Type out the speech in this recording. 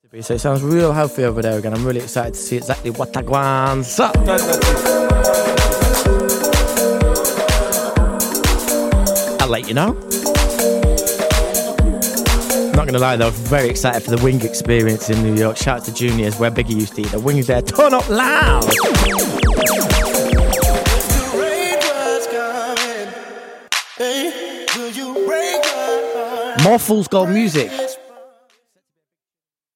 So it sounds real healthy over there again. I'm really excited to see exactly what that one's up. I'll let you know. Not gonna lie though, very excited for the wing experience in New York. Shout out to Juniors, where Biggie used to eat. The wings there, turn up loud. More Fool's Gold music.